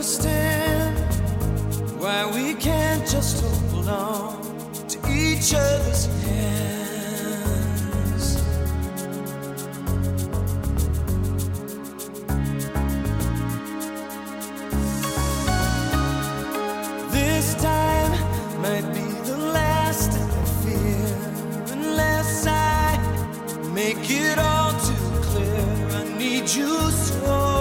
understand why we can't just hold on to each other's hands. This time might be the last I fear, unless I make it all too clear. I need you so.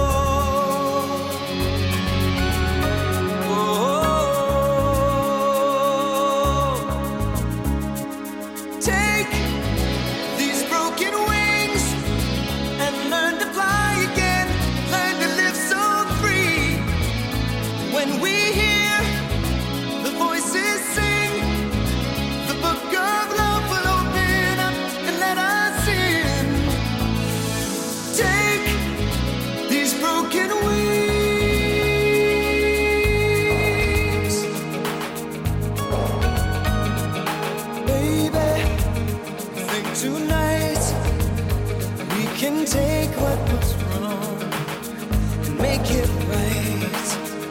Tonight we can take what was wrong and make it right.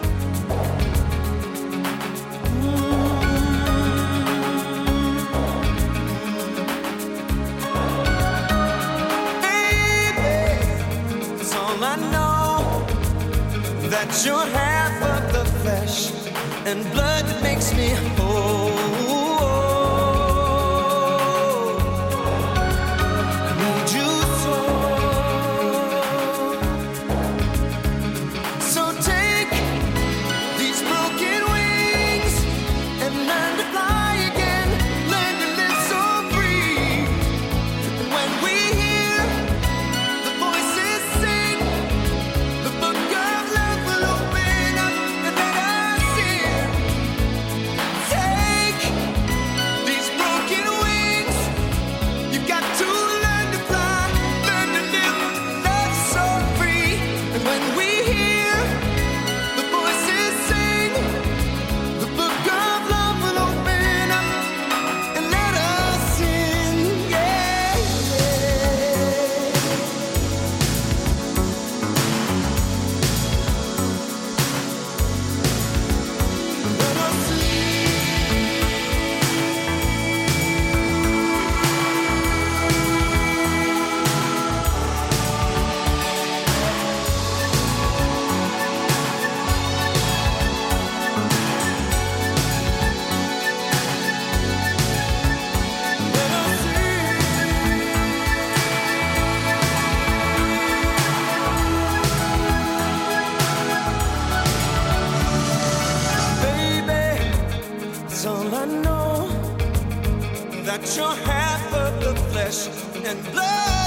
Baby, it's all I know, that you're half of the flesh and blood that makes me whole. That you're half of the flesh and blood.